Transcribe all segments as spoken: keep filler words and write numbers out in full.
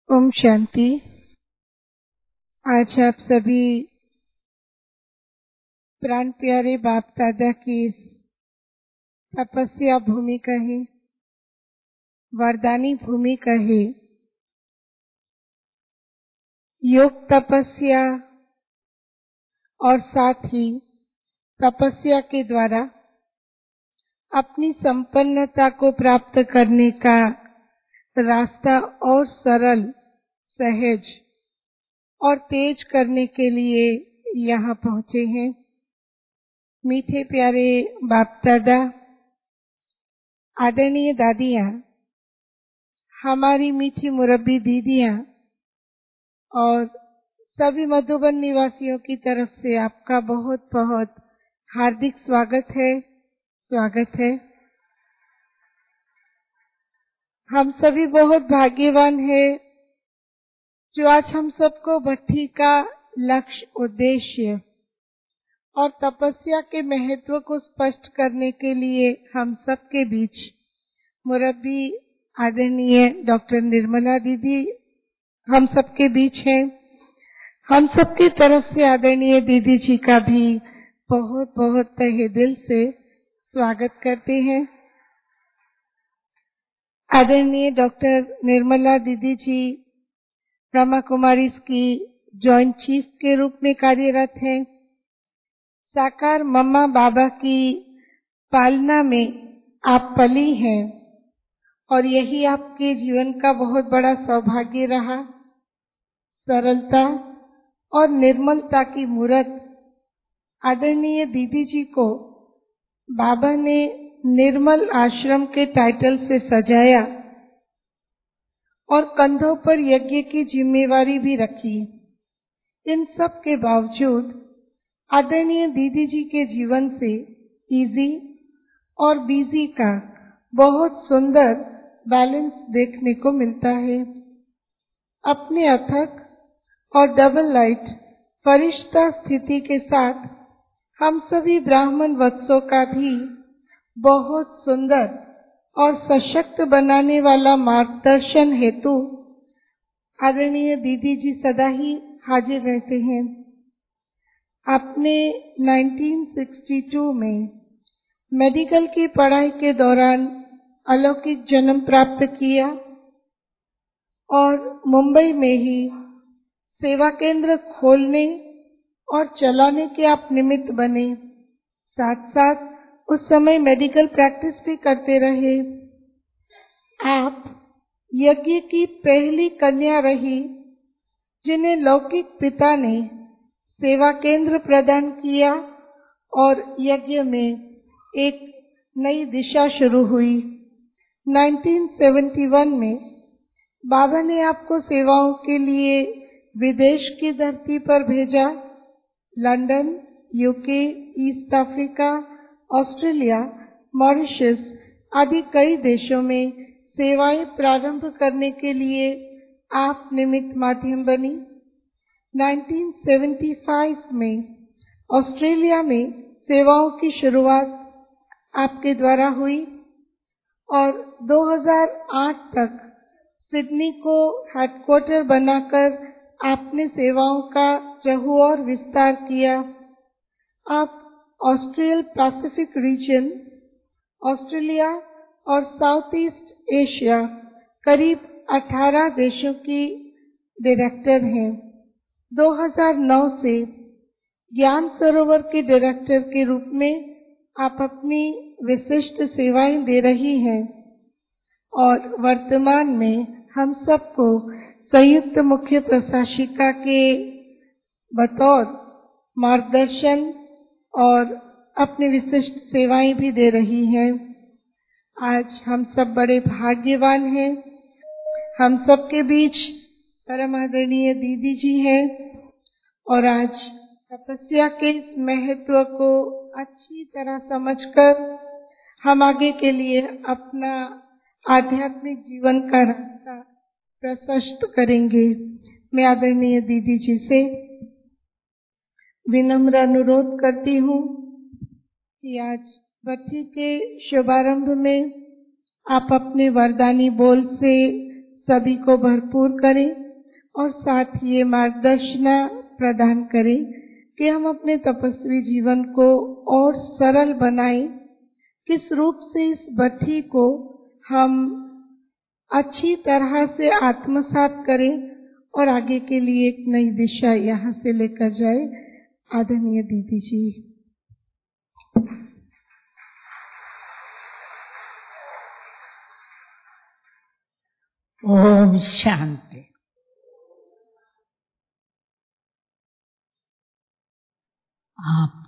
ओम शांति। आज आप सभी प्राण प्यारे बाप दादा की इस तपस्या भूमि कहे, वरदानी भूमि कहे, योग तपस्या और साथ ही तपस्या के द्वारा अपनी संपन्नता को प्राप्त करने का रास्ता और सरल, सहज और तेज करने के लिए यहाँ पहुँचे हैं। मीठे प्यारे बाप दादा, आदरणीय दादियाँ, हमारी मीठी मुरब्बी दीदियाँ और सभी मधुबन निवासियों की तरफ से आपका बहुत बहुत हार्दिक स्वागत है, स्वागत है। हम सभी बहुत भाग्यवान हैं जो आज हम सबको भट्ठी का लक्ष्य, उद्देश्य और तपस्या के महत्व को स्पष्ट करने के लिए हम सबके बीच मुरब्बी आदरणीय डॉक्टर निर्मला दीदी हम सबके बीच हैं। हम सबकी तरफ से आदरणीय दीदी जी का भी बहुत बहुत तहे दिल से स्वागत करते हैं। आदरणीय डॉक्टर निर्मला दीदी जी ब्रह्मा कुमारी की जॉइंट चीफ के रूप में कार्यरत हैं। साकार मम्मा बाबा की पालना में आप पली हैं और यही आपके जीवन का बहुत बड़ा सौभाग्य रहा। सरलता और निर्मलता की मूर्त आदरणीय दीदी जी को बाबा ने निर्मल आश्रम के टाइटल से सजाया और कंधों पर यज्ञ की जिम्मेवारी भी रखी। इन सब के बावजूद आदरणीय दीदी जी के जीवन से इजी और बिजी का बहुत सुंदर बैलेंस देखने को मिलता है। अपने अथक और डबल लाइट फरिश्ता स्थिति के साथ हम सभी ब्राह्मण वत्सों का भी बहुत सुंदर और सशक्त बनाने वाला मार्गदर्शन हेतु आदरणीय दीदी जी सदा ही हाजिर रहते हैं। आपने उन्नीस सौ बासठ में मेडिकल की पढ़ाई के दौरान अलौकिक जन्म प्राप्त किया और मुंबई में ही सेवा केंद्र खोलने और चलाने के आप निमित्त बने। साथ साथ उस समय मेडिकल प्रैक्टिस भी करते रहे। आप यज्ञ की पहली कन्या रही जिन्हें लौकिक पिता ने सेवा केंद्र प्रदान किया और यज्ञ में एक नई दिशा शुरू हुई। उन्नीस सौ इकहत्तर में बाबा ने आपको सेवाओं के लिए विदेश की धरती पर भेजा। London, UK, east Africa, Australia, Mauritius आदि कई देशों में सेवाएं प्रारंभ करने के लिए आप निमित्त माध्यम बनी। उन्नीस सौ पचहत्तर में ऑस्ट्रेलिया में सेवाओं की शुरुआत आपके द्वारा हुई और दो हज़ार आठ तक सिडनी को हेडक्वार्टर बनाकर आपने सेवाओं का चहुओर और विस्तार किया। आप ऑस्ट्रेल पैसिफिक रीजन, ऑस्ट्रेलिया और साउथ ईस्ट एशिया करीब अठारह देशों की डायरेक्टर हैं। दो हज़ार नौ से ज्ञान सरोवर के डायरेक्टर के रूप में आप अपनी विशिष्ट सेवाएं दे रही हैं और वर्तमान में हम सबको संयुक्त मुख्य प्रशासिका के बतौर मार्गदर्शन और अपनी विशिष्ट सेवाएं भी दे रही हैं। आज हम सब बड़े भाग्यवान हैं। हम सबके बीच परम आदरणीय दीदी जी हैं और आज तपस्या के इस महत्व को अच्छी तरह समझकर हम आगे के लिए अपना आध्यात्मिक जीवन का रास्ता प्रशस्त करेंगे। मैं आदरणीय दीदी जी से विनम्र अनुरोध करती हूँ कि आज भट्ठी के शुभारंभ में आप अपने वरदानी बोल से सभी को भरपूर करें और साथ ही ये मार्गदर्शन प्रदान करें कि हम अपने तपस्वी जीवन को और सरल बनाएं, किस रूप से इस बथी को हम अच्छी तरह से आत्मसात करें और आगे के लिए एक नई दिशा यहाँ से लेकर जाए। आदरणीय दीदी जी। ओम शांति। आप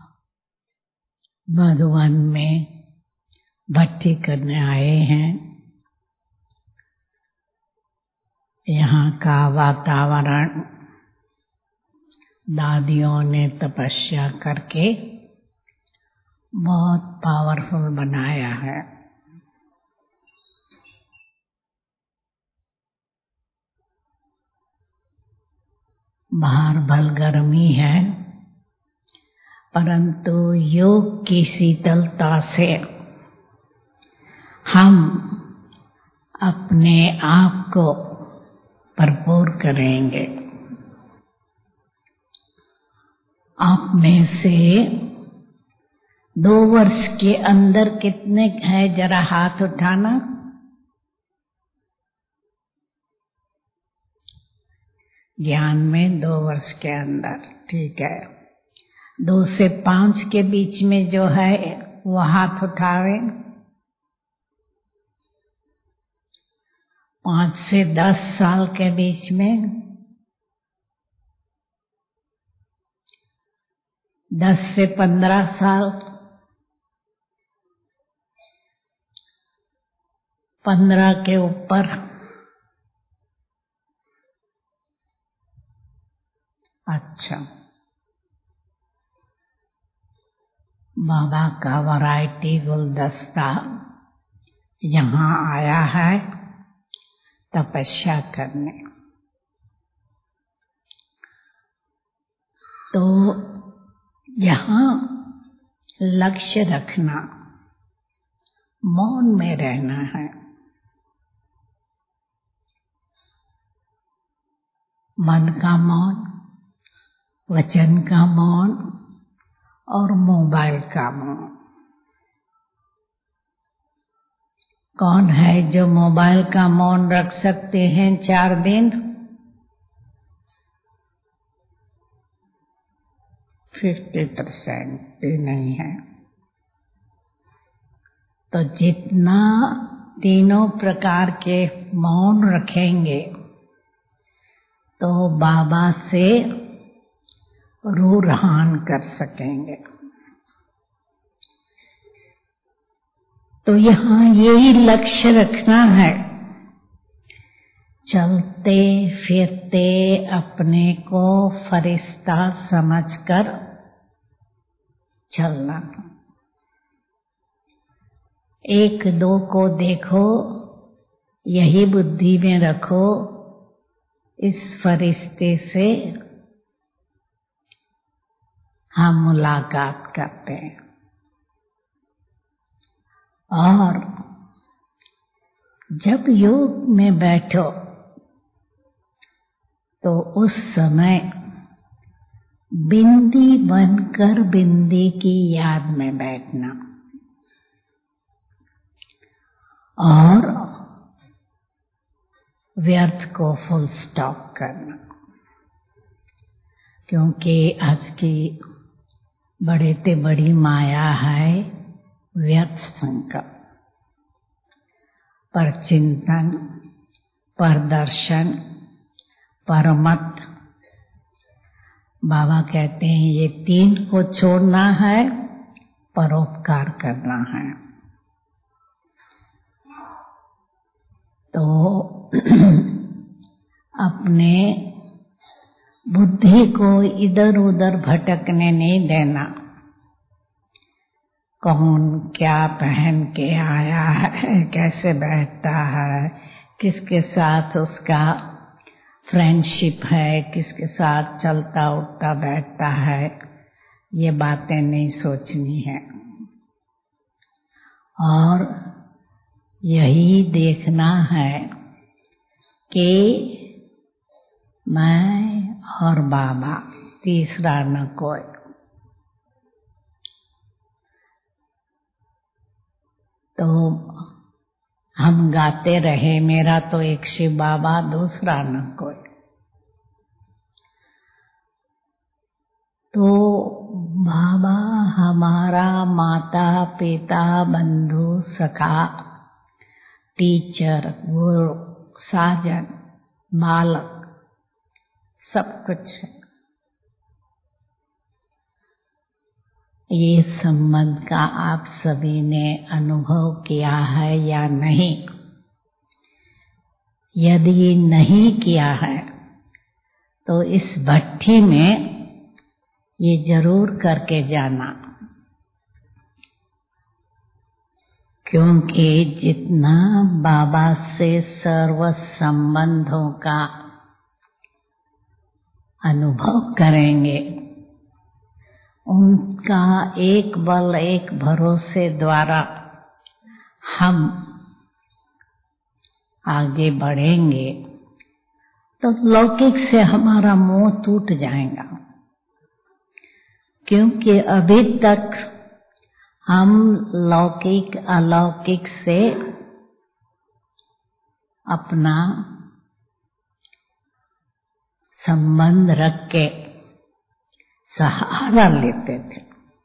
मधुवन में भट्टी करने आए हैं। यहाँ का वातावरण दादियों ने तपस्या करके बहुत पावरफुल बनाया है। बाहर भल गर्मी है, परंतु योग की शीतलता से हम अपने आप को भरपूर करेंगे। आप में से दो वर्ष के अंदर कितने हैं, जरा हाथ उठाना। ज्ञान में दो वर्ष के अंदर, ठीक है। दो से पांच के बीच में जो है वो हाथ उठावे। पांच से दस साल के बीच में, दस से पंद्रह साल, पंद्रह के ऊपर, अच्छा। बाबा का वैरायटी गुलदस्ता यहाँ आया है तपस्या करने। तो यहाँ लक्ष्य रखना, मौन में रहना है। मन का मौन, वचन का मौन और मोबाइल का मौन। कौन है जो मोबाइल का मौन रख सकते हैं चार दिन? फिफ्टी परसेंट भी नहीं है। तो जितना तीनों प्रकार के मौन रखेंगे तो बाबा से रूहान कर सकेंगे। तो यहाँ यही लक्ष्य रखना है, चलते फिरते अपने को फरिश्ता समझकर चलना। एक दो को देखो, यही बुद्धि में रखो, इस फरिश्ते से हम मुलाकात करते हैं। और जब योग में बैठो तो उस समय बिंदी बनकर बिंदी की याद में बैठना और व्यर्थ को फुल स्टॉप करना। क्योंकि आज की बड़े ते बड़ी माया है व्यर्थ संकल्प, पर चिंतन, पर दर्शन, पर मत। बाबा कहते हैं ये तीन को छोड़ना है, परोपकार करना है। तो अपने बुद्धि को इधर उधर भटकने नहीं देना। कौन क्या पहन के आया है, कैसे बैठता है, किसके साथ उसका फ्रेंडशिप है, किसके साथ चलता उठता बैठता है, ये बातें नहीं सोचनी है। और यही देखना है कि मैं और बाबा, तीसरा न कोई। तो हम गाते रहे, मेरा तो एक शिव बाबा, दूसरा न कोई। तो बाबा हमारा माता पिता बंधु सखा टीचर गुरु साजन बालक सब कुछ है। ये संबंध का आप सभी ने अनुभव किया है या नहीं? यदि नहीं किया है तो इस भट्ठी में ये जरूर करके जाना, क्योंकि जितना बाबा से सर्व संबंधों का अनुभव करेंगे, उनका एक बल एक भरोसे द्वारा हम आगे बढ़ेंगे, तो लौकिक से हमारा मोह टूट जाएगा। क्योंकि अभी तक हम लौकिक अलौकिक से अपना संबंध रख के सहारा लेते थे।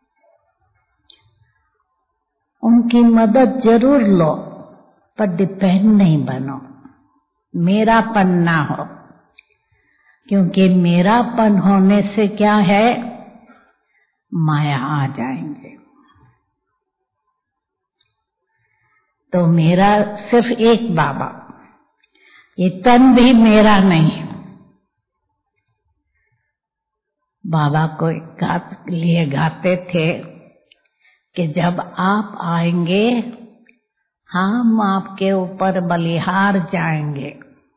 उनकी मदद जरूर लो, पर डिपेंड नहीं बनो, मेरापन ना हो। क्योंकि मेरापन होने से क्या है, माया आ जाएंगे। तो मेरा सिर्फ एक बाबा, ये तन भी मेरा नहीं। बाबा को गात लिए गाते थे कि जब आप आएंगे हम आपके ऊपर बलिहार जाएंगे।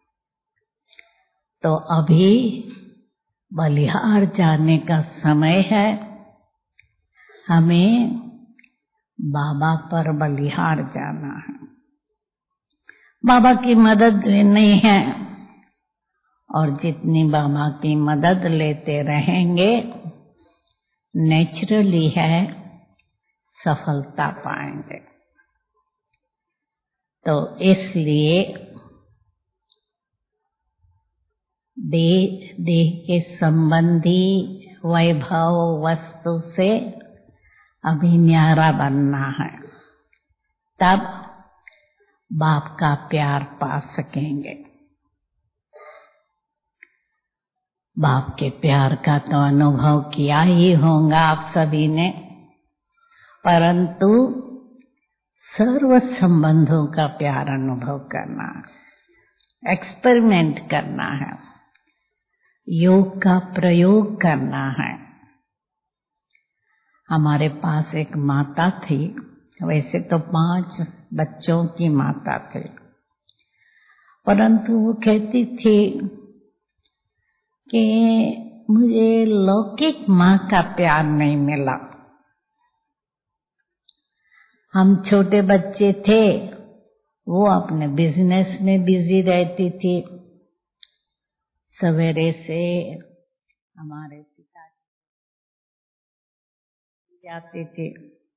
तो अभी बलिहार जाने का समय है, हमें बाबा पर बलिहार जाना है। बाबा की मदद नहीं है, और जितनी बाबा की मदद लेते रहेंगे नेचुरली है सफलता पाएंगे। तो इसलिए देह देह के संबंधी वैभव वस्तु से अभी न्यारा बनना है, तब बाप का प्यार पा सकेंगे। बाप के प्यार का तो अनुभव किया ही होगा आप सभी ने, परंतु सर्व संबंधों का प्यार अनुभव करना, एक्सपेरिमेंट करना है, योग का प्रयोग करना है। हमारे पास एक माता थी, वैसे तो पांच बच्चों की माता थी, परंतु वो कहती थी कि मुझे लौकिक माँ का प्यार नहीं मिला। हम छोटे बच्चे थे, वो अपने बिजनेस में बिजी रहती थी। सवेरे से हमारे पिता जाते थे।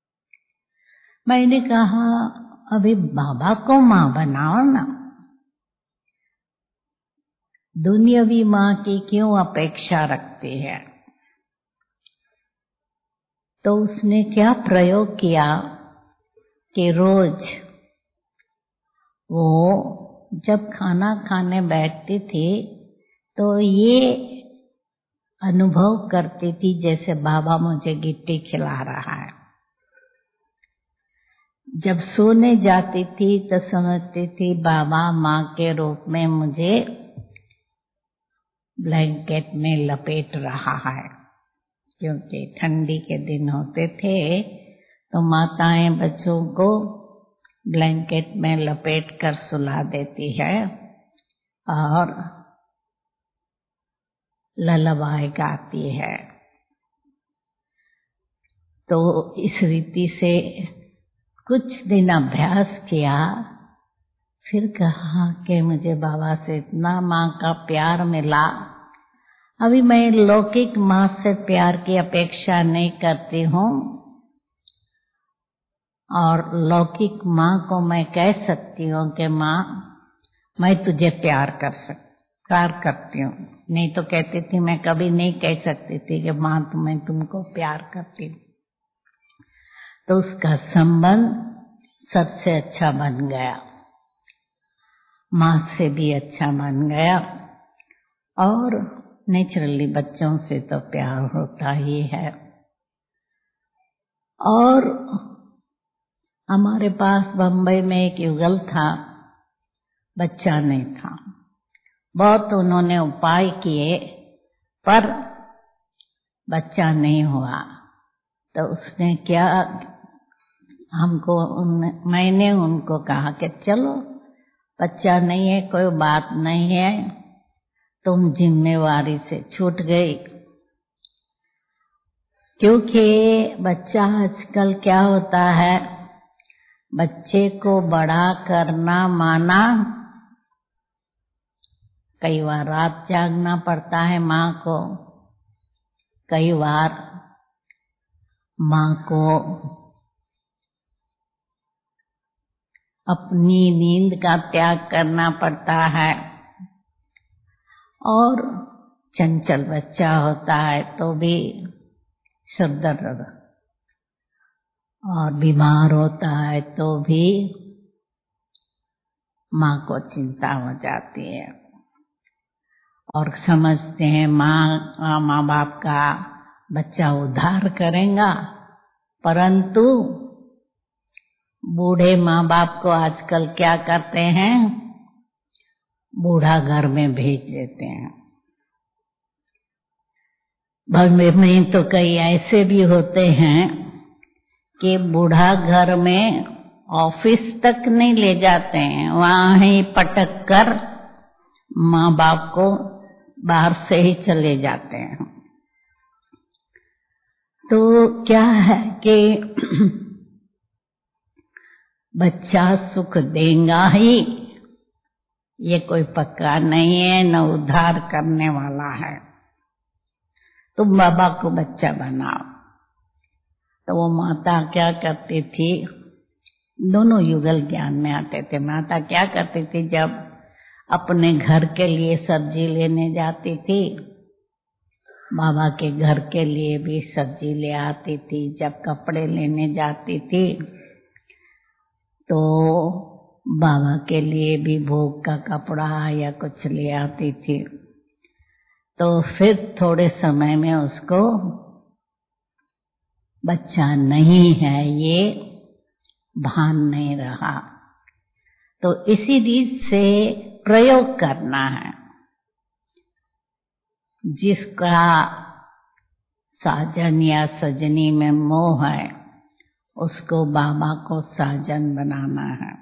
मैंने कहा अभी बाबा को माँ बनाओ ना, दुनियावी माँ की क्यों अपेक्षा रखती है। तो उसने क्या प्रयोग किया कि रोज वो जब खाना खाने बैठती थी तो ये अनुभव करती थी जैसे बाबा मुझे गिट्टी खिला रहा है। जब सोने जाती थी तो समझती थी बाबा माँ के रूप में मुझे ब्लैंकेट में लपेट रहा है, क्योंकि ठंडी के दिन होते थे तो माताएं बच्चों को ब्लैंकेट में लपेट कर सुला देती है और ललबाई गाती है। तो इस रीति से कुछ दिन अभ्यास किया, फिर कहा कि मुझे बाबा से इतना माँ का प्यार मिला, अभी मैं लौकिक माँ से प्यार की अपेक्षा नहीं करती हूँ, और लौकिक माँ को मैं कह सकती हूँ कि माँ मैं तुझे प्यार कर सक प्यार करती हूँ। नहीं तो कहती थी, मैं कभी नहीं कह सकती थी कि माँ तो मैं तुमको प्यार करती हूँ। तो उसका संबंध सबसे अच्छा बन गया, माँ से भी अच्छा बन गया। और नेचुरली बच्चों से तो प्यार होता ही है। और हमारे पास बम्बई में एक युगल था, बच्चा नहीं था। बहुत उन्होंने उपाय किए पर बच्चा नहीं हुआ। तो उसने क्या, हमको उन, मैंने उनको कहा कि चलो बच्चा नहीं है कोई बात नहीं है, तुम जिम्मेवारी से छूट गई। क्योंकि बच्चा आजकल क्या होता है, बच्चे को बड़ा करना माना, कई बार रात जागना पड़ता है माँ को, कई बार माँ को अपनी नींद का त्याग करना पड़ता है, और चंचल बच्चा होता है तो भी सर दर्द, और बीमार होता है तो भी माँ को चिंता हो जाती है। और समझते हैं माँ माँ बाप का बच्चा उद्धार करेगा, परंतु बूढ़े माँ बाप को आजकल क्या करते हैं, बूढ़ा घर में भेज देते हैं। भगवे में तो कई ऐसे भी होते हैं कि बूढ़ा घर में ऑफिस तक नहीं ले जाते हैं, वहां ही पटक कर माँ बाप को बाहर से ही चले जाते हैं। तो क्या है कि बच्चा सुख देगा ही, ये कोई पक्का नहीं है, न उद्धार करने वाला है। तुम बाबा को बच्चा बनाओ। तो वो माता क्या करती थी, दोनों युगल ज्ञान में आते थे। माता क्या करती थी, जब अपने घर के लिए सब्जी लेने जाती थी, बाबा के घर के लिए भी सब्जी ले आती थी। जब कपड़े लेने जाती थी तो बाबा के लिए भी भोग का कपड़ा या कुछ ले आती थी। तो फिर थोड़े समय में उसको बच्चा नहीं है ये भान नहीं रहा। तो इसी रीत से प्रयोग करना है। जिसका साजन या सजनी में मोह है, उसको बाबा को साजन बनाना है।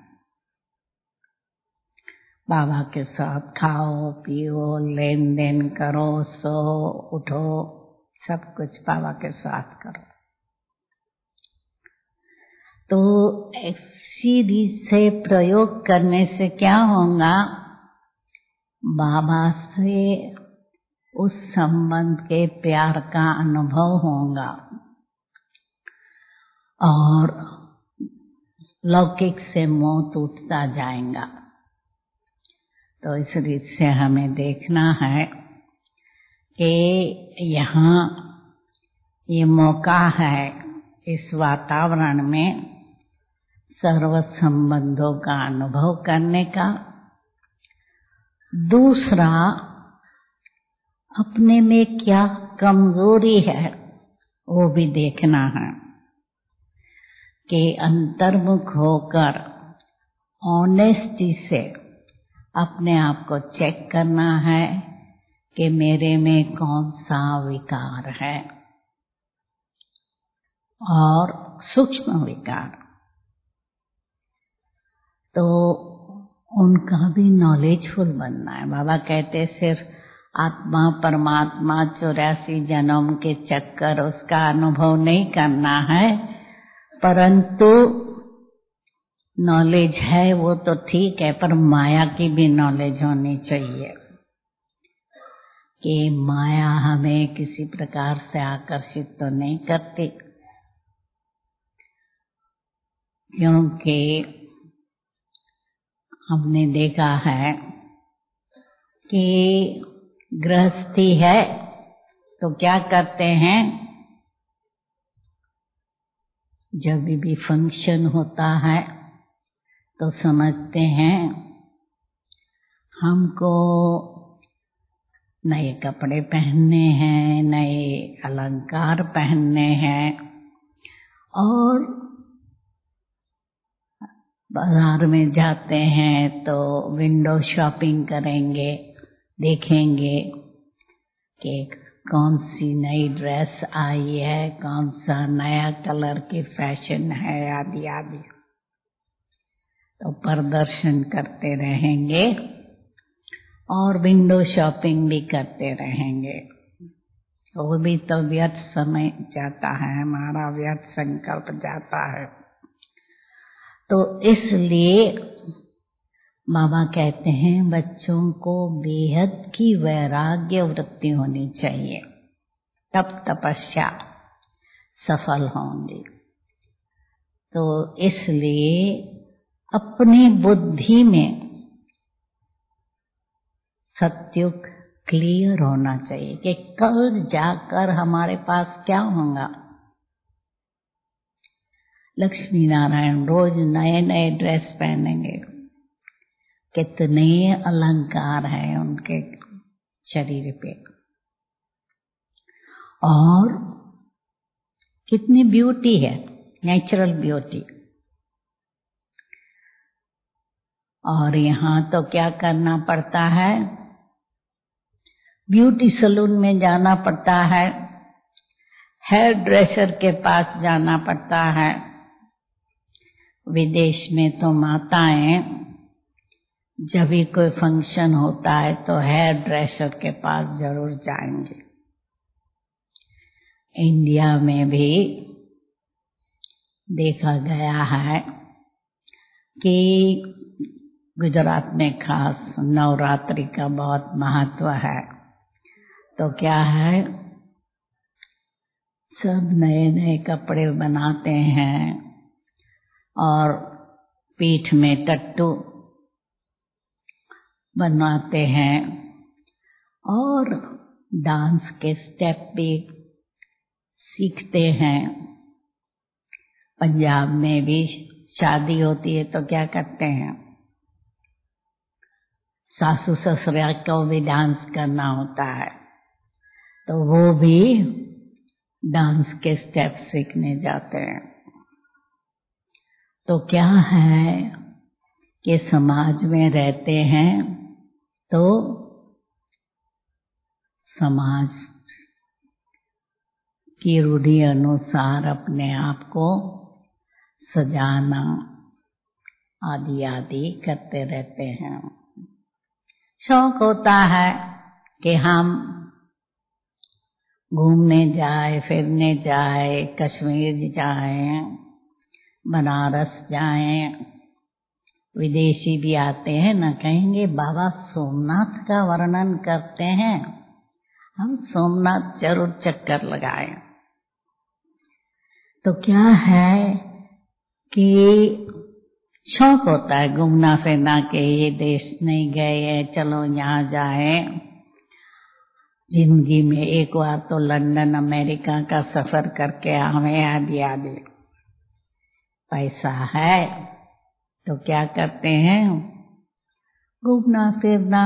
बाबा के साथ खाओ पियो, लेन देन करो, सो उठो, सब कुछ बाबा के साथ करो। तो ऐसी रीत से प्रयोग करने से क्या होगा, बाबा से उस संबंध के प्यार का अनुभव होगा और लौकिक से मोह टूटता जाएगा। तो इस रीत से हमें देखना है कि यहाँ ये मौका है इस वातावरण में सर्व संबंधों का अनुभव करने का। दूसरा, अपने में क्या कमजोरी है वो भी देखना है कि अंतर्मुख होकर ऑनेस्टी से अपने आप को चेक करना है कि मेरे में कौन सा विकार है, और सूक्ष्म विकार। तो उनका भी नॉलेजफुल बनना है। बाबा कहते सिर्फ आत्मा परमात्मा चौरासी जन्म के चक्कर उसका अनुभव नहीं करना है, परंतु नॉलेज है वो तो ठीक है, पर माया की भी नॉलेज होनी चाहिए कि माया हमें किसी प्रकार से आकर्षित तो नहीं करती, क्योंकि हमने देखा है कि गृहस्थी है तो क्या करते हैं, जब भी फंक्शन होता है तो समझते हैं हमको नए कपड़े पहनने हैं, नए अलंकार पहनने हैं, और बाजार में जाते हैं तो विंडो शॉपिंग करेंगे, देखेंगे कि कौन सी नई ड्रेस आई है, कौन सा नया कलर की फैशन है, आदि आदि। तो प्रदर्शन करते रहेंगे और विंडो शॉपिंग भी करते रहेंगे, वो भी तो व्यर्थ समय जाता है, हमारा व्यर्थ संकल्प जाता है। तो इसलिए बाबा कहते हैं बच्चों को बेहद की वैराग्य वृत्ति होनी चाहिए, तब तपस्या सफल होंगी। तो इसलिए अपनी बुद्धि में सत्युग क्लियर होना चाहिए कि कल जाकर हमारे पास क्या होगा। लक्ष्मी नारायण रोज नए नए ड्रेस पहनेंगे, कितने अलंकार हैं उनके शरीर पे, और कितनी ब्यूटी है, नेचुरल ब्यूटी। और यहाँ तो क्या करना पड़ता है, ब्यूटी सैलून में जाना पड़ता है, हेयर ड्रेसर के पास जाना पड़ता है। विदेश में तो माताएं जब भी कोई फंक्शन होता है तो हेयर ड्रेसर के पास जरूर जाएंगे। इंडिया में भी देखा गया है कि गुजरात में खास नवरात्रि का बहुत महत्व है। तो क्या है, सब नए नए कपड़े बनाते हैं और पीठ में टट्टू बनवाते हैं और डांस के स्टेप भी सीखते हैं। पंजाब में भी शादी होती है तो क्या करते हैं, सासू ससुर को भी डांस करना होता है, तो वो भी डांस के स्टेप सीखने जाते हैं। तो क्या है कि समाज में रहते हैं तो समाज की रूढ़ी अनुसार अपने आप को सजाना आदि आदि करते रहते हैं। शौक होता है कि हम घूमने जाए, फिरने जाए, कश्मीर जाए, बनारस जाएं। विदेशी भी आते हैं ना, कहेंगे बाबा सोमनाथ का वर्णन करते हैं, हम सोमनाथ जरूर चक्कर लगाएं। तो क्या है कि शौक होता है घूमना फिरना के, ये देश नहीं गए हैं, चलो यहाँ जाएं। जिंदगी में एक बार तो लंदन अमेरिका का सफर करके आवे, आदि आदि। पैसा है तो क्या करते हैं, घूमना फिरना।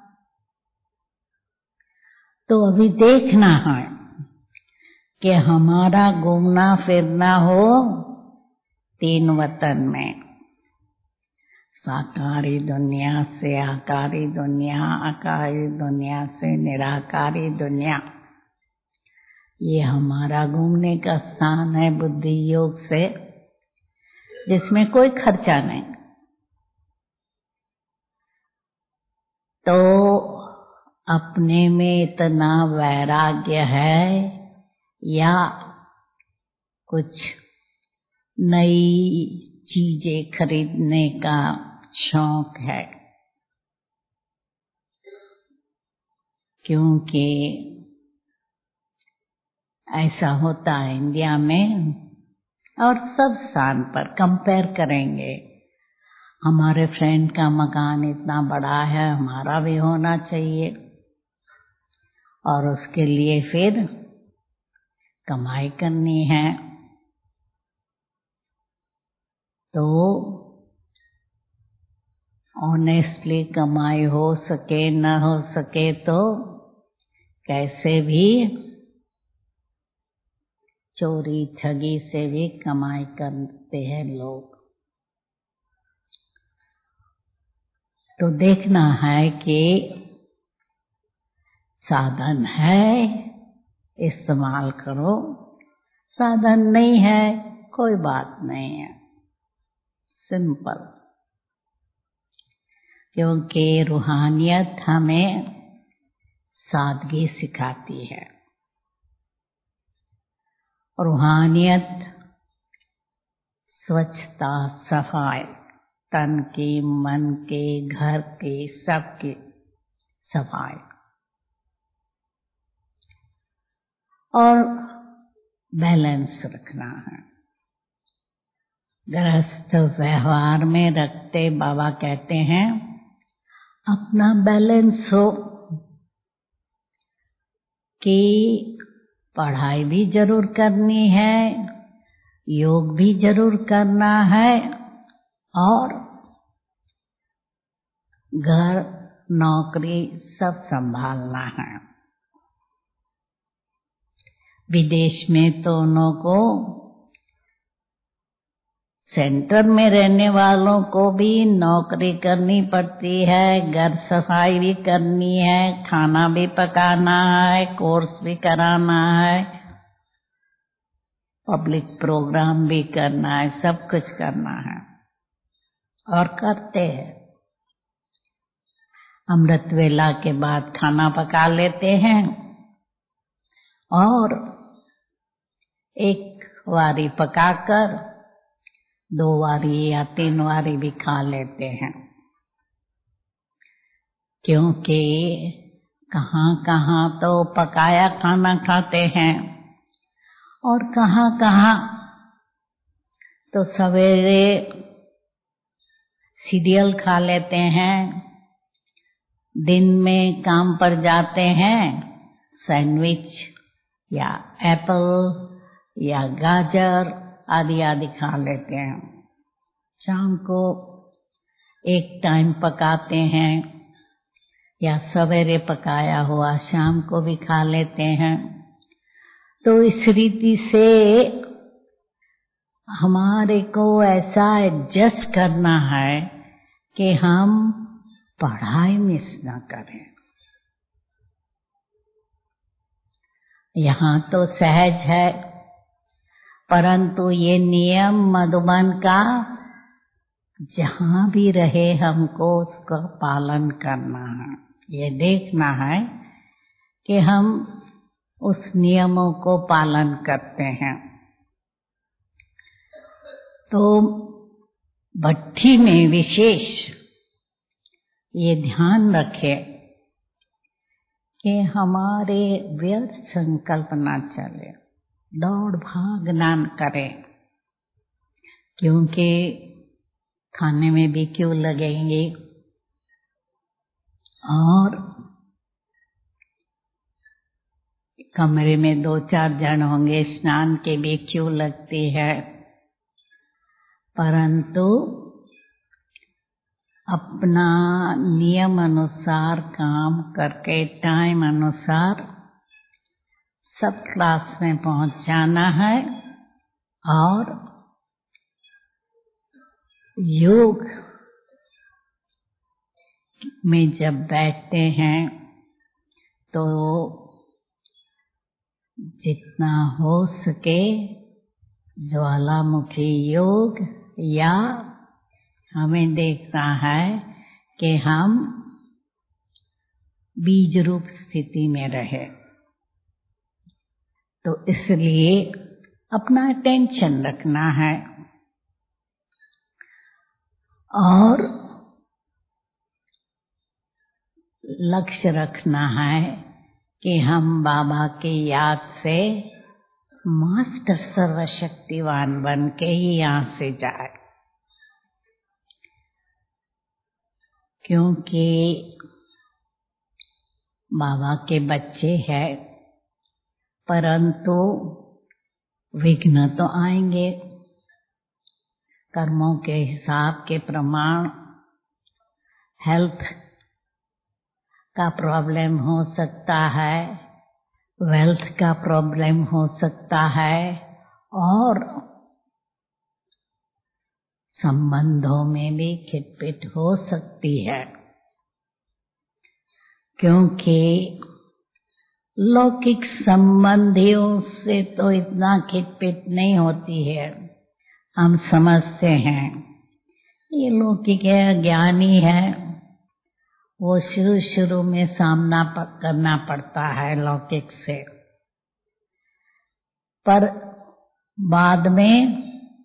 तो अभी देखना है कि हमारा घूमना फिरना हो तीन वतन में, साकारी दुनिया से आकारी दुनिया, आकारी दुनिया से निराकारी दुनिया। ये हमारा घूमने का स्थान है बुद्धि योग से, जिसमें कोई खर्चा नहीं। तो अपने में इतना वैराग्य है या कुछ नई चीजें खरीदने का शौक है, क्योंकि ऐसा होता है इंडिया में और सब स्थान पर। कंपेयर करेंगे, हमारे फ्रेंड का मकान इतना बड़ा है, हमारा भी होना चाहिए, और उसके लिए फिर कमाई करनी है। तो ऑनेस्टली कमाई हो सके न हो सके तो कैसे भी चोरी ठगी से भी कमाई करते हैं लोग। तो देखना है कि साधन है इस्तेमाल करो, साधन नहीं है कोई बात नहीं है, सिंपल। क्योंकि रूहानियत हमें सादगी सिखाती है। रूहानियत स्वच्छता, सफाई, तन की, मन के, घर की, सबकी सफाई, और बैलेंस रखना है। गृहस्थ व्यवहार में रखते बाबा कहते हैं अपना बैलेंस हो, कि पढ़ाई भी जरूर करनी है, योग भी जरूर करना है, और घर नौकरी सब संभालना है। विदेश में तो उन्हों को, सेंटर में रहने वालों को भी नौकरी करनी पड़ती है, घर सफाई भी करनी है, खाना भी पकाना है, कोर्स भी कराना है, पब्लिक प्रोग्राम भी करना है, सब कुछ करना है, और करते हैं। अमृत वेला के बाद खाना पका लेते हैं और एक वारी पकाकर दो वारी या तीन वारी भी खा लेते हैं, क्योंकि कहाँ कहाँ तो पकाया खाना खाते हैं और कहाँ कहाँ तो सवेरे सीरियल खा लेते हैं, दिन में काम पर जाते हैं सैंडविच या एप्पल या गाजर आदि आदि खा लेते हैं। शाम को एक टाइम पकाते हैं या सवेरे पकाया हुआ शाम को भी खा लेते हैं। तो इस रीति से हमारे को ऐसा एडजस्ट करना है कि हम पढ़ाई मिस न करें। यहाँ तो सहज है, परंतु ये नियम मधुबन का जहाँ भी रहे हमको उसका पालन करना है। ये देखना है कि हम उस नियमों को पालन करते हैं। तो भट्ठी में विशेष ये ध्यान रखें कि हमारे व्यर्थ संकल्प ना चले, दौड़ भाग ना करें, क्योंकि खाने में भी क्यों लगेंगे और कमरे में दो चार जन होंगे, स्नान के भी क्यों लगती है। परंतु अपना नियम अनुसार काम करके टाइम अनुसार सब क्लास में पहुंच जाना है। और योग में जब बैठते हैं तो जितना हो सके ज्वालामुखी योग, या हमें देखना है कि हम बीज रूप स्थिति में रहे। तो इसलिए अपना अटेंशन रखना है और लक्ष्य रखना है कि हम बाबा की याद से मास्टर सर्वशक्तिवान बन के ही यहाँ से जाए, क्योंकि बाबा के बच्चे हैं, परंतु विघ्न तो आएंगे। कर्मों के हिसाब के प्रमाण हेल्थ का प्रॉब्लम हो सकता है, वेल्थ का प्रॉब्लम हो सकता है, और संबंधों में भी खिटपिट हो सकती है, क्योंकि लौकिक संबंधियों से तो इतना खिटपिट नहीं होती है। हम समझते हैं ये लौकिक है, ज्ञानी है, वो शुरू शुरू में सामना करना पड़ता है लौकिक से, पर बाद में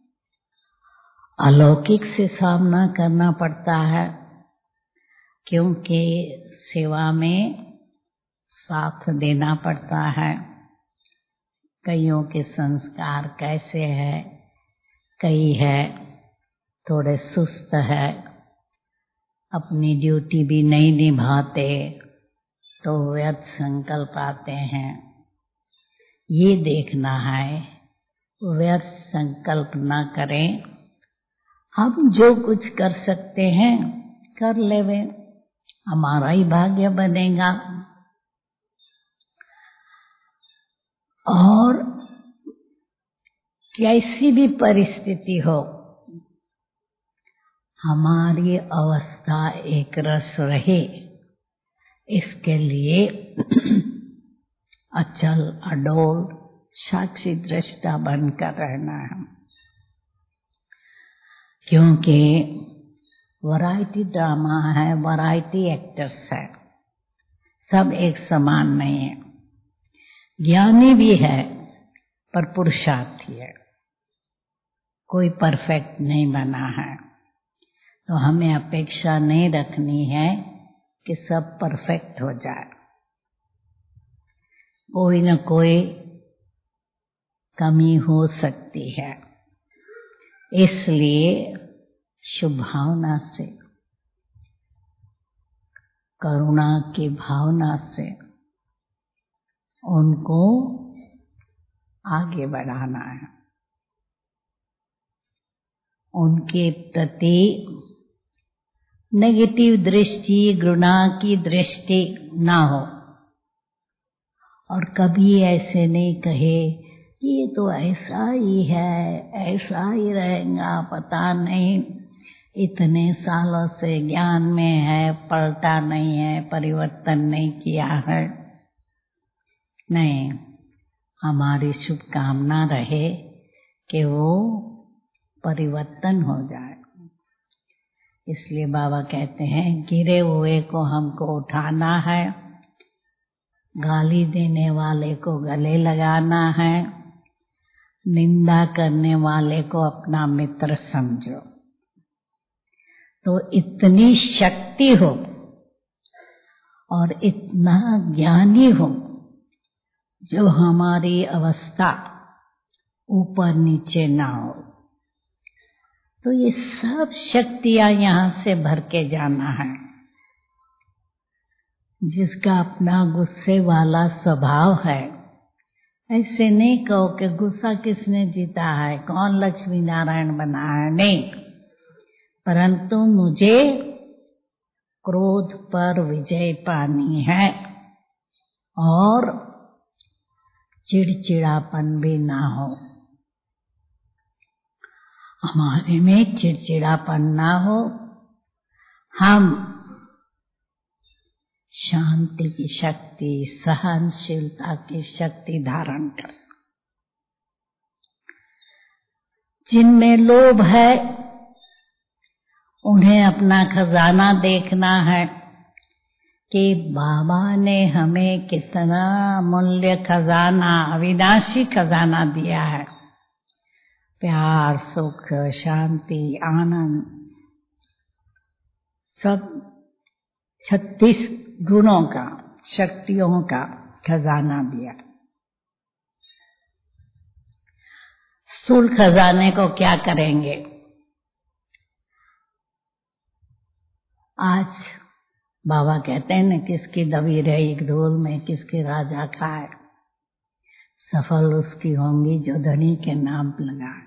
अलौकिक से सामना करना पड़ता है, क्योंकि सेवा में साथ देना पड़ता है। कईयों के संस्कार कैसे है, कई है थोड़े सुस्त है, अपनी ड्यूटी भी नहीं निभाते तो व्यर्थ संकल्प आते हैं। ये देखना है व्यर्थ संकल्प ना करें, हम जो कुछ कर सकते हैं कर लेवे, हमारा ही भाग्य बनेगा। और कैसी भी परिस्थिति हो, हमारी अवस्था एक रस रहे, इसके लिए अचल अडोल साक्षी दृष्टा बनकर रहना है, क्योंकि वैरायटी ड्रामा है, वैरायटी एक्टर्स है, सब एक समान नहीं है। ज्ञानी भी है पर पुरुषार्थी है, कोई परफेक्ट नहीं बना है, तो हमें अपेक्षा नहीं रखनी है कि सब परफेक्ट हो जाए। कोई न कोई कमी हो सकती है, इसलिए शुभ भावना से, करुणा की भावना से उनको आगे बढ़ाना है। उनके प्रति नेगेटिव दृष्टि, घृणा की दृष्टि ना हो, और कभी ऐसे नहीं कहे ये तो ऐसा ही है, ऐसा ही रहेगा, पता नहीं इतने सालों से ज्ञान में है, पलटा नहीं है, परिवर्तन नहीं किया है। नहीं, हमारी शुभकामना रहे कि वो परिवर्तन हो जाए। इसलिए बाबा कहते हैं गिरे हुए को हमको उठाना है, गाली देने वाले को गले लगाना है, निंदा करने वाले को अपना मित्र समझो। तो इतनी शक्ति हो और इतना ज्ञानी हो जो हमारी अवस्था ऊपर नीचे ना हो, तो ये सब शक्तियां यहाँ से भर के जाना है। जिसका अपना गुस्से वाला स्वभाव है, ऐसे नहीं कहो कि गुस्सा किसने जीता है, कौन लक्ष्मी नारायण बना है, नहीं, परंतु मुझे क्रोध पर विजय पानी है और चिड़चिड़ापन भी ना हो। हमारे में चिड़चिड़ापन ना हो, हम शांति की शक्ति, सहनशीलता की शक्ति धारण करें। जिनमें लोभ है उन्हें अपना खजाना देखना है कि बाबा ने हमें कितना मूल्य खजाना, अविनाशी खजाना दिया है। प्यार, सुख, शांति, आनंद, सब छत्तीस गुणों का, शक्तियों का खजाना दिया। स्थूल खजाने को क्या करेंगे? आज बाबा कहते हैं न, किसकी दबी रही धूल में किसके राजा खाए, सफल उसकी होंगी जो धनी के नाम लगाए।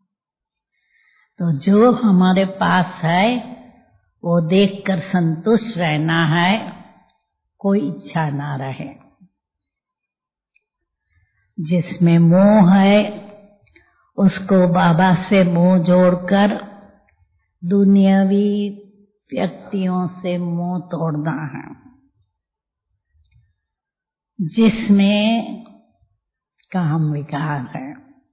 तो जो हमारे पास है वो देखकर संतुष्ट रहना है, कोई इच्छा ना रहे। जिसमें मोह है उसको बाबा से मोह जोड़कर दुनियावी व्यक्तियों से मोह तोड़ना है। जिसमें काम विकार है,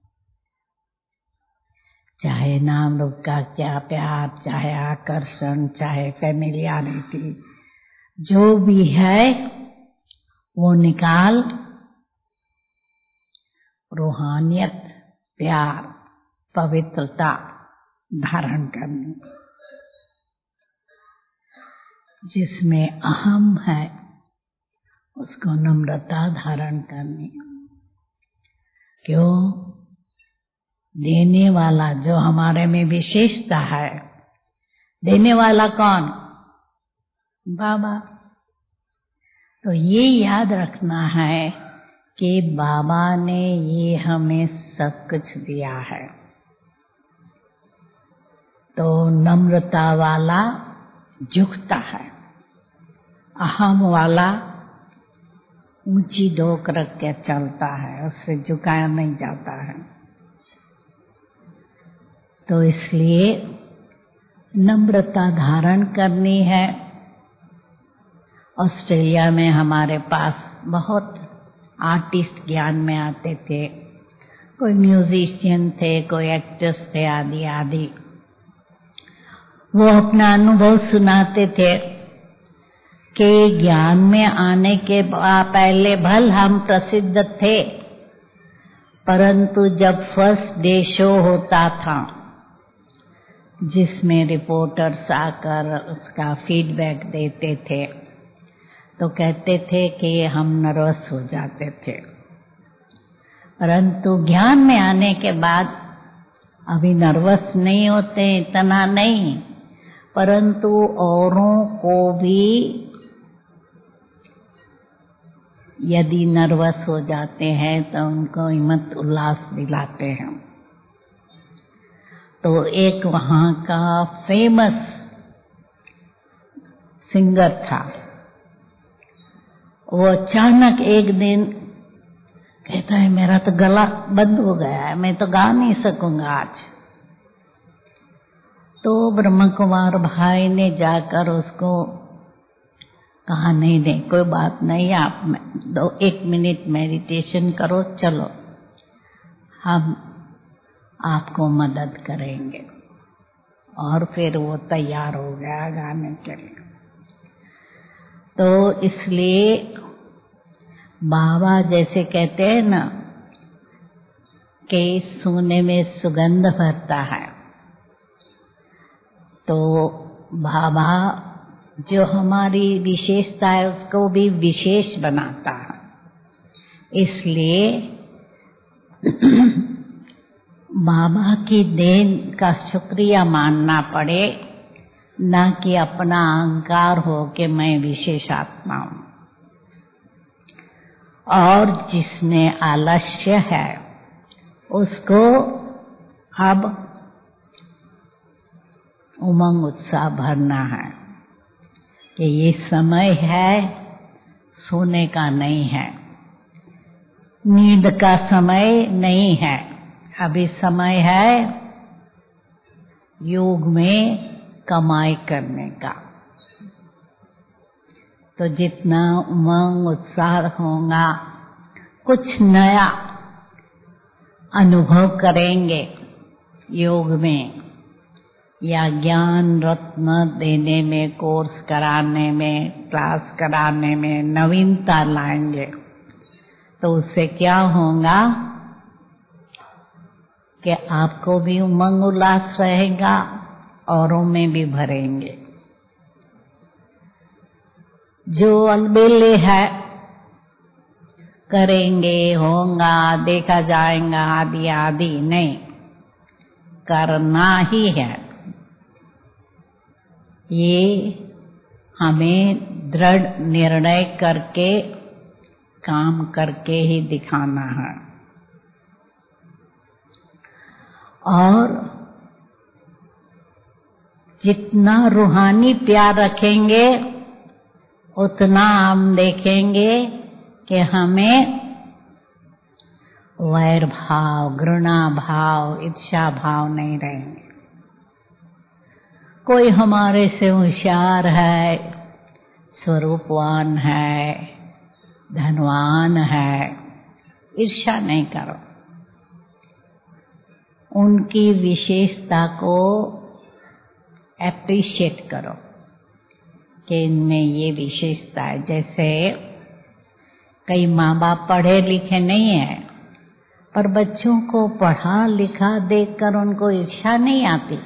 चाहे नाम रूप का क्या प्यार, चाहे आकर्षण, चाहे फैमिलियरिटी, जो भी है वो निकाल रूहानियत, प्यार, पवित्रता धारण करनी। जिसमें अहम है उसको नम्रता धारण करनी। क्यों? देने वाला जो हमारे में विशेषता है, देने वाला कौन? बाबा। तो ये याद रखना है कि बाबा ने ये हमें सब कुछ दिया है। तो नम्रता वाला झुकता है, अहम वाला ऊंची डोक रख के चलता है, उससे झुकाया नहीं जाता है। तो इसलिए नम्रता धारण करनी है। ऑस्ट्रेलिया में हमारे पास बहुत आर्टिस्ट ज्ञान में आते थे, कोई म्यूजिशियन थे, कोई एक्टर्स थे, आदि आदि। वो अपना अनुभव सुनाते थे कि ज्ञान में आने के पहले भल हम प्रसिद्ध थे, परंतु जब फर्स्ट डे शो होता था जिसमें रिपोर्टर्स आकर उसका फीडबैक देते थे, तो कहते थे कि हम नर्वस हो जाते थे। परंतु ज्ञान में आने के बाद अभी नर्वस नहीं होते, इतना नहीं, परंतु औरों को भी यदि नर्वस हो जाते हैं तो उनको हिम्मत उल्लास दिलाते हैं। तो एक वहाँ का फेमस सिंगर था, वो अचानक एक दिन कहता है मेरा तो गला बंद हो गया है, मैं तो गा नहीं सकूंगा आज। तो ब्रह्म कुमार भाई ने जाकर उसको कहा नहीं नहीं कोई बात नहीं, आप दो एक मिनट मेडिटेशन करो, चलो हम आपको मदद करेंगे। और फिर वो तैयार हो गया गाने के लिए। तो इसलिए बाबा जैसे कहते हैं ना कि सोने में सुगंध भरता है, तो बाबा जो हमारी विशेषता है उसको भी विशेष बनाता है। इसलिए बाबा की देन का शुक्रिया मानना पड़े, ना कि अपना अहंकार हो कि मैं विशेष आत्मा हूँ। और जिसमें आलस्य है उसको अब उमंग उत्साह भरना है कि ये समय है सोने का नहीं है, नींद का समय नहीं है, अभी समय है योग में कमाई करने का। तो जितना उमंग उत्साह होगा, कुछ नया अनुभव करेंगे योग में या ज्ञान रत्न देने में, कोर्स कराने में, क्लास कराने में नवीनता लाएंगे, तो उससे क्या होगा कि आपको भी उमंग उल्लास रहेगा, औरों में भी भरेंगे। जो अलबेले है, करेंगे, होगा, देखा जाएगा आदि आदि नहीं, करना ही है। ये हमें दृढ़ निर्णय करके काम करके ही दिखाना है। और जितना रूहानी प्यार रखेंगे उतना हम देखेंगे कि हमें वैर भाव, घृणा भाव, ईर्ष्या भाव नहीं रहेंगे। कोई हमारे से होशियार है, स्वरूपवान है, धनवान है, ईर्ष्या नहीं करो। उनकी विशेषता को एप्रिशिएट करो कि इनमें ये विशेषता है। जैसे कई माँ बाप पढ़े लिखे नहीं है, पर बच्चों को पढ़ा लिखा देखकर उनको ईर्ष्या नहीं आती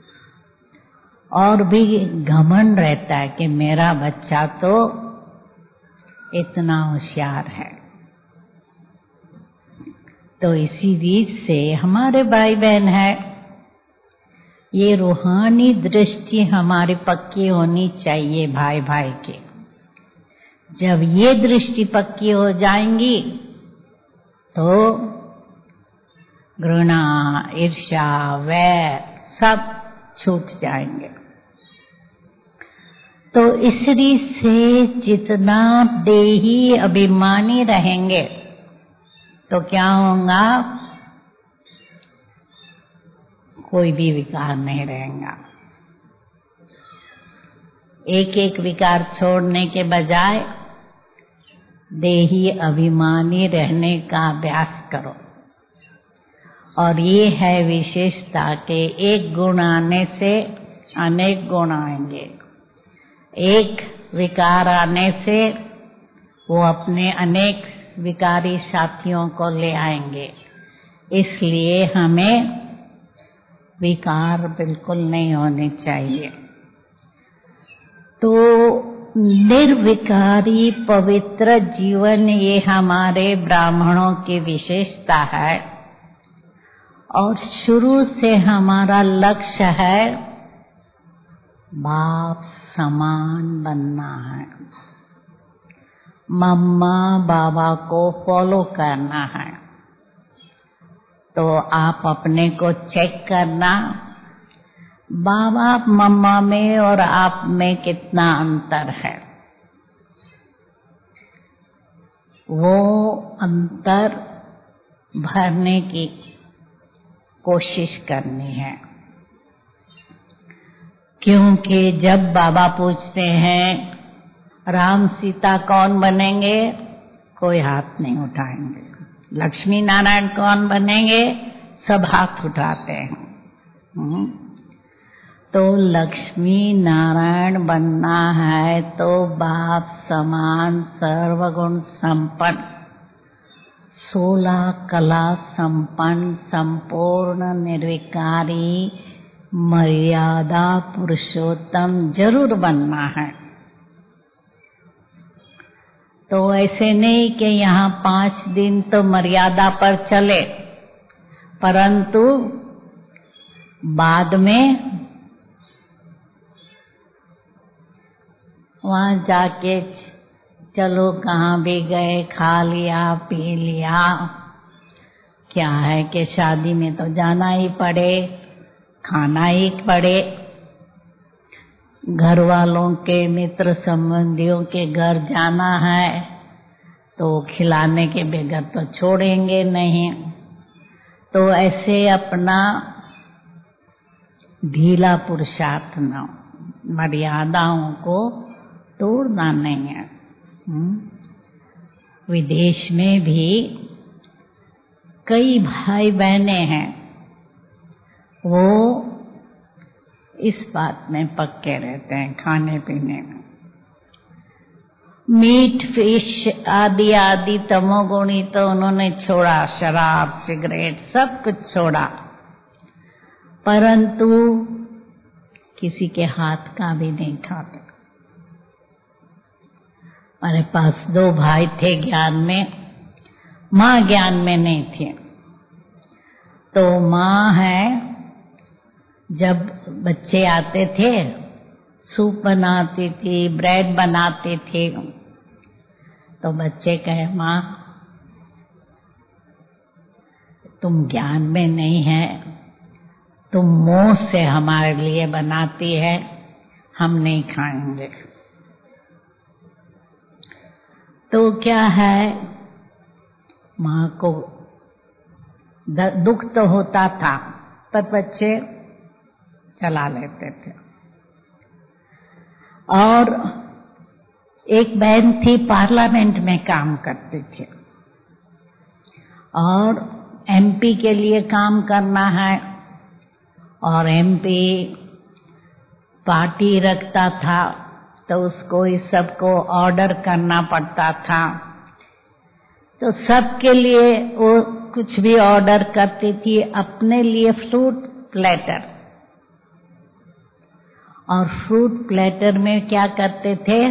और भी घमंड रहता है कि मेरा बच्चा तो इतना होशियार है। तो इसी रीत से हमारे भाई बहन है, ये रूहानी दृष्टि हमारी पक्की होनी चाहिए भाई भाई के। जब ये दृष्टि पक्की हो जाएंगी तो घृणा, ईर्ष्या, वैर सब छूट जाएंगे। तो इस रीत से जितना देही अभिमानी रहेंगे तो क्या होगा, कोई भी विकार नहीं रहेगा। एक एक विकार छोड़ने के बजाय देही अभिमानी रहने का अभ्यास करो। और ये है विशेषता कि एक गुण आने से अनेक गुण आएंगे। एक विकार आने से वो अपने अनेक विकारी साथियों को ले आएंगे। इसलिए हमें विकार बिल्कुल नहीं होने चाहिए। तो निर्विकारी पवित्र जीवन ये हमारे ब्राह्मणों की विशेषता है और शुरू से हमारा लक्ष्य है बाप समान बनना है, मम्मा बाबा को फॉलो करना है। तो आप अपने को चेक करना, बाबा मम्मा में और आप में कितना अंतर है। वो अंतर भरने की कोशिश करनी है। क्योंकि जब बाबा पूछते हैं राम सीता कौन बनेंगे, कोई हाथ नहीं उठाएंगे। लक्ष्मी नारायण कौन बनेंगे, सब हाथ उठाते हैं। तो लक्ष्मी नारायण बनना है तो बाप समान सर्वगुण संपन्न, सोलह कला संपन्न, संपूर्ण निर्विकारी मर्यादा पुरुषोत्तम जरूर बनना है। तो ऐसे नहीं कि यहाँ पांच दिन तो मर्यादा पर चले, परंतु बाद में वहाँ जाके चलो कहाँ भी गए, खा लिया पी लिया, क्या है कि शादी में तो जाना ही पड़े, खाना ही पड़े, घर वालों के मित्र संबंधियों के घर जाना है तो खिलाने के बगैर तो छोड़ेंगे नहीं। तो ऐसे अपना ढीला पुरुषार्थ न, मर्यादाओं को तोड़ना नहीं है। विदेश में भी कई भाई बहनें हैं, वो इस बात में पक्के रहते हैं खाने पीने में। मीट फिश आदि आदि तमोगुणी तो उन्होंने छोड़ा, शराब सिगरेट सब कुछ छोड़ा, परंतु किसी के हाथ का भी नहीं खाते। हमारे पास दो भाई थे ज्ञान में, माँ ज्ञान में नहीं थी। तो माँ है, जब बच्चे आते थे सूप बनाती थी, ब्रेड बनाती थी, तो बच्चे कहे माँ तुम ज्ञान में नहीं है, तुम मोह से हमारे लिए बनाती है, हम नहीं खाएंगे। तो क्या है, माँ को दुख तो होता था, पर बच्चे चला लेते थे। और एक बहन थी, पार्लियामेंट में काम करती थी, और एमपी के लिए काम करना है, और एमपी पार्टी रखता था, तो उसको इस सबको ऑर्डर करना पड़ता था। तो सबके लिए वो कुछ भी ऑर्डर करती थी, अपने लिए फ्रूट प्लेटर। और फ्रूट प्लेटर में क्या करते थे,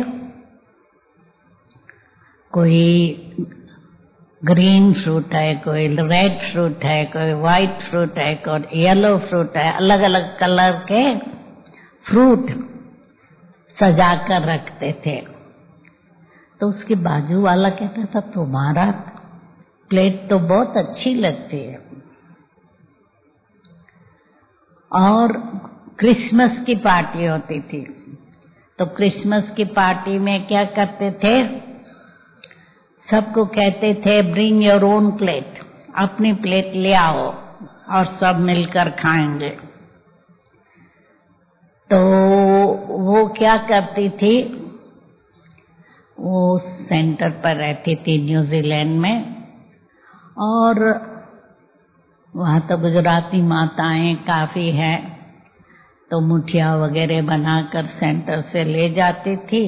कोई ग्रीन फ्रूट है, कोई रेड फ्रूट है, कोई व्हाइट फ्रूट है, कोई येलो फ्रूट है, अलग अलग कलर के फ्रूट सजा कर रखते थे। तो उसके बाजू वाला कहता था तुम्हारा प्लेट तो बहुत अच्छी लगती है। और क्रिसमस की पार्टी होती थी, तो क्रिसमस की पार्टी में क्या करते थे, सबको कहते थे ब्रिंग योर ओन प्लेट, अपनी प्लेट ले आओ और सब मिलकर खाएंगे। तो वो क्या करती थी, वो सेंटर पर रहती थी न्यूजीलैंड में, और वहाँ तो गुजराती माताएं काफी हैं, तो मुठिया वगैरह बनाकर सेंटर से ले जाती थी,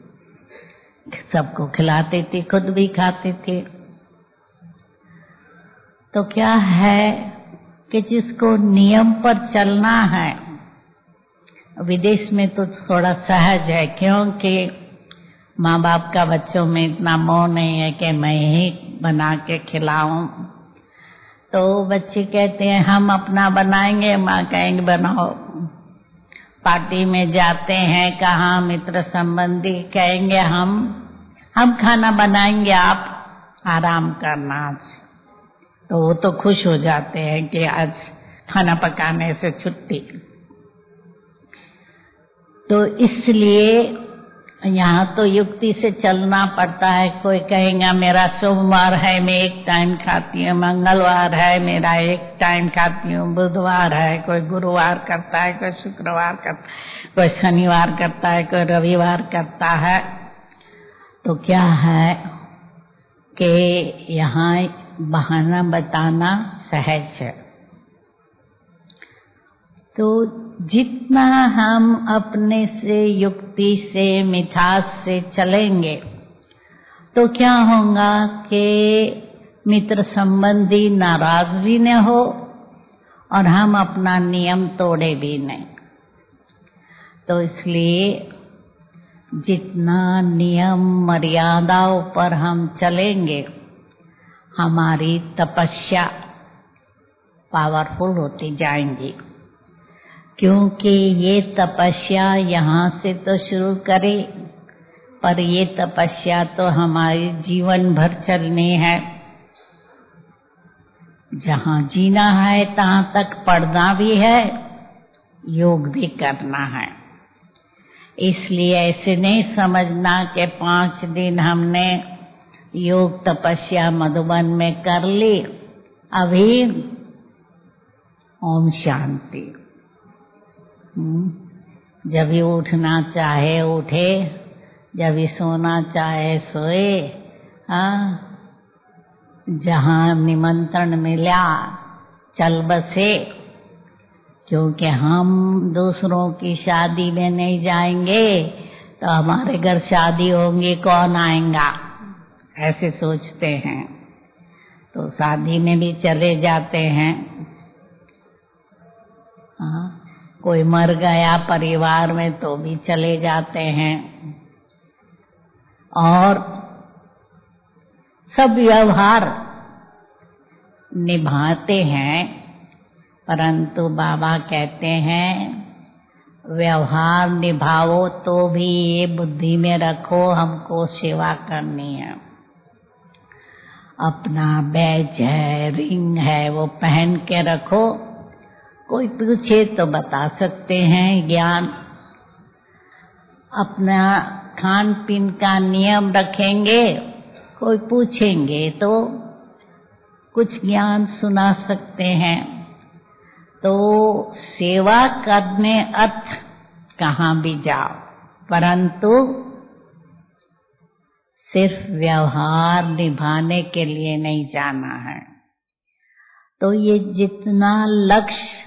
सबको खिलाती थी, खुद भी खाती थी। तो क्या है कि जिसको नियम पर चलना है, विदेश में तो थोड़ा सहज है, क्योंकि माँ बाप का बच्चों में इतना मोह नहीं है कि मैं ही बना के खिलाऊं। तो बच्चे कहते हैं हम अपना बनाएंगे, माँ कहेंगे बनाओ। पार्टी में जाते हैं, कहाँ मित्र संबंधी कहेंगे हम हम खाना बनाएंगे, आप आराम करना आज। तो वो तो खुश हो जाते हैं कि आज खाना पकाने से छुट्टी। तो इसलिए यहाँ तो युक्ति से चलना पड़ता है। कोई कहेगा मेरा सोमवार है मैं एक टाइम खाती हूँ, मंगलवार है मेरा एक टाइम खाती हूँ, बुधवार है, कोई गुरुवार करता है, कोई शुक्रवार करता है, कोई शनिवार करता है, कोई रविवार करता है। तो क्या है कि यहाँ बहाना बताना सहज है। तो जितना हम अपने से युक्ति से मिठास से चलेंगे, तो क्या होगा कि मित्र संबंधी नाराज भी न हो और हम अपना नियम तोड़े भी नहीं। तो इसलिए जितना नियम मर्यादाओं पर हम चलेंगे, हमारी तपस्या पावरफुल होती जाएंगी। क्योंकि ये तपस्या यहाँ से तो शुरू करे, पर ये तपस्या तो हमारी जीवन भर चलनी है। जहाँ जीना है तहाँ तक पढ़ना भी है, योग भी करना है। इसलिए ऐसे नहीं समझना कि पांच दिन हमने योग तपस्या मधुबन में कर ली, अभी ओम शांति। जब भी उठना चाहे उठे, जब भी सोना चाहे सोए। हाँ, जहाँ निमंत्रण मिला चल बसे। क्योंकि हम दूसरों की शादी में नहीं जाएंगे तो हमारे घर शादी होंगी, कौन आएगा, ऐसे सोचते हैं। तो शादी में भी चले जाते हैं। हाँ, कोई मर गया परिवार में तो भी चले जाते हैं। और सब व्यवहार निभाते हैं, परंतु बाबा कहते हैं व्यवहार निभाओ तो भी ये बुद्धि में रखो हमको सेवा करनी है। अपना बैज है, रिंग है, वो पहन के रखो, कोई पूछे तो बता सकते हैं ज्ञान। अपना खान पीन का नियम रखेंगे, कोई पूछेंगे तो कुछ ज्ञान सुना सकते हैं। तो सेवा करने अर्थ कहाँ भी जाओ, परंतु सिर्फ व्यवहार निभाने के लिए नहीं जाना है। तो ये जितना लक्ष्य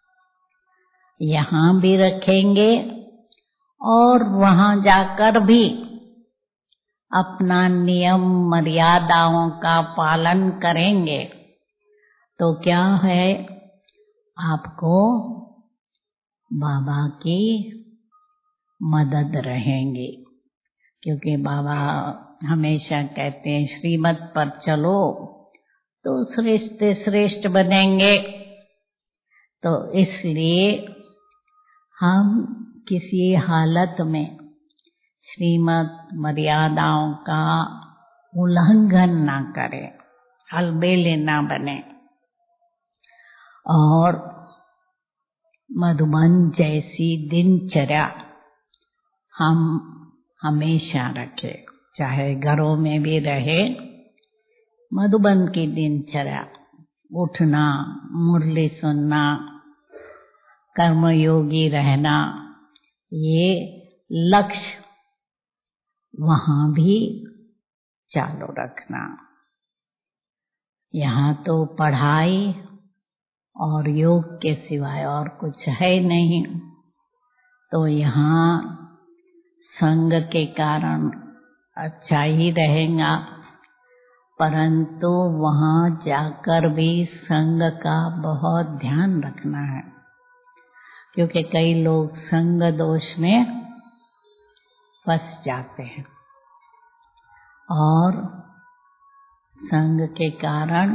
यहाँ भी रखेंगे और वहाँ जाकर भी अपना नियम मर्यादाओं का पालन करेंगे तो क्या है, आपको बाबा की मदद रहेंगी। क्योंकि बाबा हमेशा कहते हैं श्रीमत पर चलो तो श्रेष्ठ श्रेष्ठ बनेंगे। तो इसलिए हम किसी हालत में श्रीमत मर्यादाओं का उल्लंघन ना करें, अलबेले ना बने और मधुबन जैसी दिनचर्या हम हमेशा रखें। चाहे घरों में भी रहे, मधुबन की दिनचर्या, उठना, मुरली सुनना, कर्मयोगी रहना, ये लक्ष्य वहाँ भी चालू रखना। यहाँ तो पढ़ाई और योग के सिवाय और कुछ है नहीं। तो यहाँ संग के कारण अच्छा ही रहेगा, परंतु वहाँ जाकर भी संग का बहुत ध्यान रखना है। क्योंकि कई लोग संग दोष में फंस जाते हैं और संग के कारण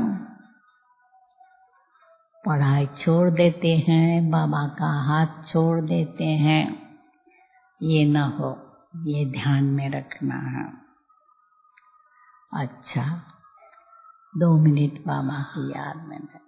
पढ़ाई छोड़ देते हैं, बाबा का हाथ छोड़ देते हैं। ये न हो, ये ध्यान में रखना है। अच्छा, दो मिनट बाबा की याद में बैठे।